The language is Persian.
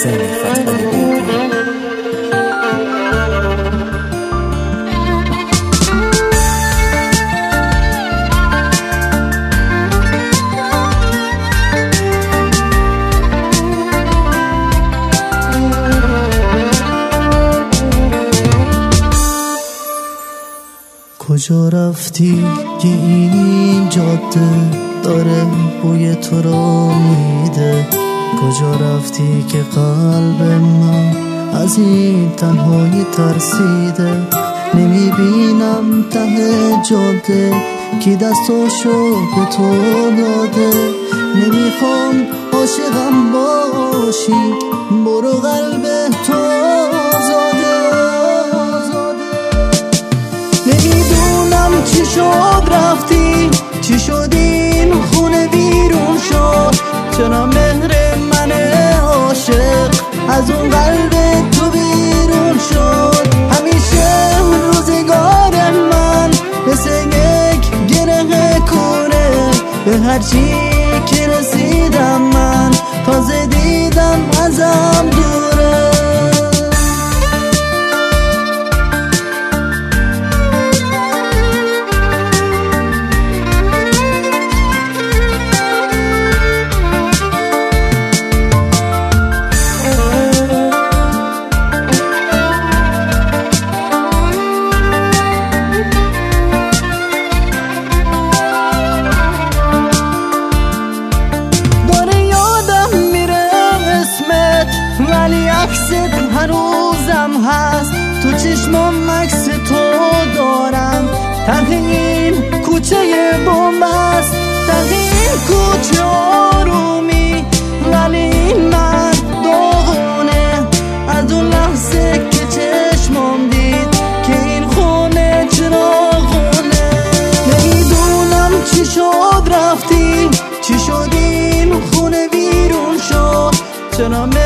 حسین فتحعلی. کجا رفتی که این جاده داره بوی تو رو میده؟ کجا رفتی که قلب من از این تنهایی ترسیده؟ نمیبینم ته جاده کی دستاشو به تو داده. نمیخوام عاشقم باشی، برو قلب تو آزاده. نمیدونم چی شد رفتی، چی شد این خونه بیرون شد. چرا مهر من عاشق از اون قلب تو بیرون شد؟ همیشه روزگار من مثل یک گره کونه، به هرچی که رسیدم من تازه دیدم ازم دوره. ولی عکست هنوزم هست تو چشمم، عکس تو دارم. ته این کوچه بنبست، ته این کوچه آرومی، ولی این مرد داغونه از اون لحظه که چشمم دید که این خونه چراغونه. نمیدونم چی شد رفتی، چی شد این خونه بیرون شد. چرا